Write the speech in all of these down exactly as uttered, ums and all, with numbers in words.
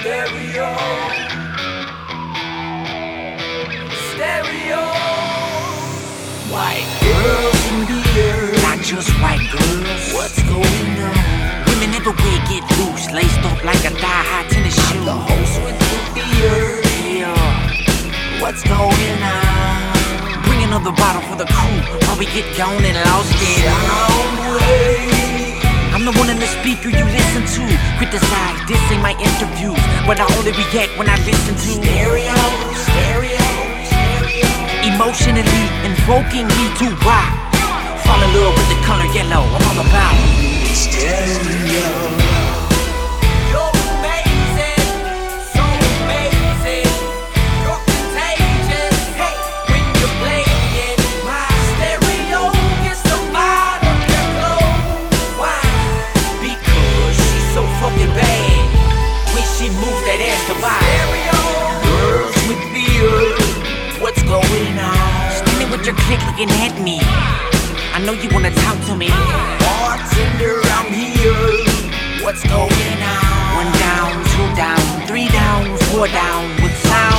Stereo. Stereo. White girls in here, Not just white girls. what's going on? Women everywhere get loose, laced up like a thigh-high tennis shoe. The host with the beer, Yeah, what's going on? bring another bottle for the crew while we get gone and lost in. Soundwave. I'm the one in the speaker you listen to. Criticize, this ain't my interviews, but I only react when I listen to Stereo, stereo, stereo. emotionally invoking me to rock. Fall in love with the color yellow, I'm all about Stereo. You're amazing, so amazing. You're contagious, hey, when you play it. My stereo gets the mind of your glow. Why? because she's so fucking bad. When she moves that ass to buy. Stereo. Girls with beer, what's going on? Standing with your click looking at me. I know you wanna talk to me. Bartender, I'm here. What's going on? One down, two down, three down, four down with sound.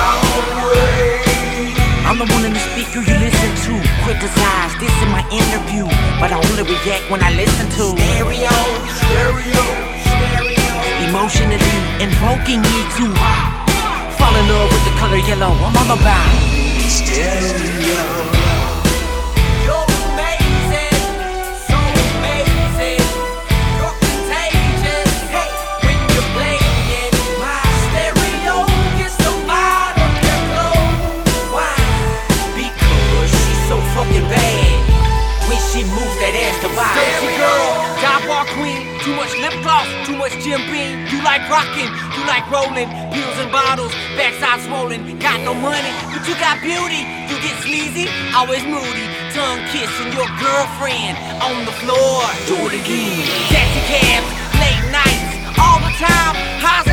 Soundwave. I'm the one in the speaker you listen to. Criticize, this is my interview, but I only react when I listen to Stereo, stereo, stereo. emotionally invoking me to fall in love with the color yellow. I'm all about Stereo. You're amazing, so amazing. You're contagious, hey, when you play it. My stereo gets the mind of your glow. Why? because she's so fucking bad. When she moves that ass to buy. Stereo girl, Dive bar queen, too much lip gloss, too much Jim Beam. You like rocking, you like rolling, pills and bottles, backside swollen. Got no money, but you got beauty. You get sleazy, always moody, tongue kissing your girlfriend on the floor. do it again. Taxi cabs, late nights, all the time. How's